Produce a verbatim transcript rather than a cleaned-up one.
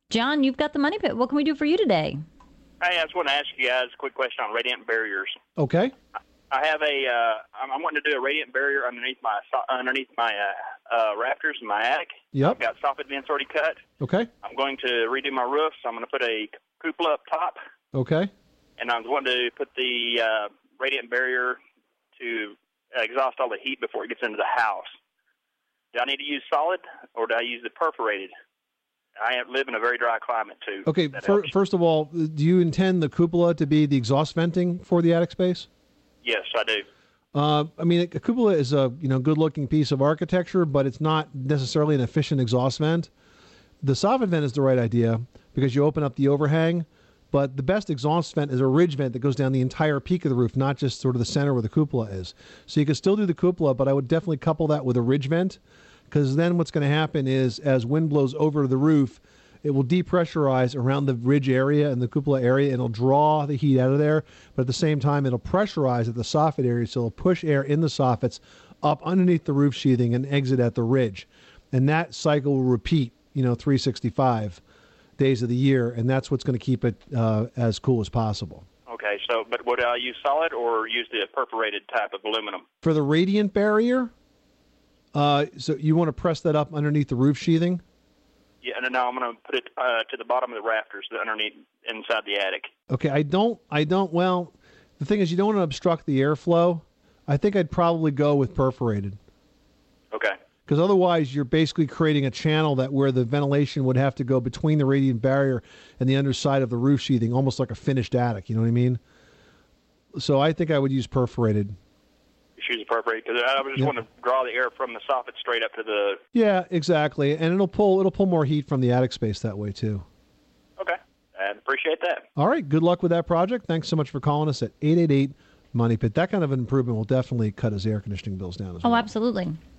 John, you've got the Money Pit. What can we do for you today? Hey, I just want to ask you guys a quick question on radiant barriers. Okay. I have a, uh, I'm, I'm wanting to do a radiant barrier underneath my underneath my uh, uh, rafters in my attic. Yep. I've got soffit vents already cut. Okay. I'm going to redo my roof, so I'm going to put a cupola up top. Okay. And I'm going to put the uh, radiant barrier to exhaust all the heat before it gets into the house. Do I need to use solid, or do I use the perforated? I live in a very dry climate, too. Okay, for, first of all, do you intend the cupola to be the exhaust venting for the attic space? Yes, I do. Uh, I mean, a cupola is a you know good-looking piece of architecture, but it's not necessarily an efficient exhaust vent. The soffit vent is the right idea because you open up the overhang, but the best exhaust vent is a ridge vent that goes down the entire peak of the roof, not just sort of the center where the cupola is. So you can still do the cupola, but I would definitely couple that with a ridge vent, because then what's going to happen is as wind blows over the roof, it will depressurize around the ridge area and the cupola area, and it'll draw the heat out of there. But at the same time, it'll pressurize at the soffit area, so it'll push air in the soffits up underneath the roof sheathing and exit at the ridge. And that cycle will repeat, you know, three hundred sixty-five days of the year, and that's what's going to keep it uh, as cool as possible. Okay, so, but would I use solid or use the perforated type of aluminum? For the radiant barrier, uh, so you want to press that up underneath the roof sheathing? Yeah, and now I'm going to put it uh, to the bottom of the rafters, the underneath, inside the attic. Okay, I don't, I don't, well, the thing is you don't want to obstruct the airflow. I think I'd probably go with perforated. Okay. Because otherwise you're basically creating a channel that where the ventilation would have to go between the radiant barrier and the underside of the roof sheathing, almost like a finished attic, you know what I mean? So I think I would use perforated. Use perforated, because I just Yep. want to draw the air from the soffit straight up to the... Yeah, exactly. And it'll pull it'll pull more heat from the attic space that way too. Okay, I appreciate that. All right, good luck with that project. Thanks so much for calling us at eight eight eight, Money Pit. That kind of an improvement will definitely cut his air conditioning bills down as well. Oh, absolutely.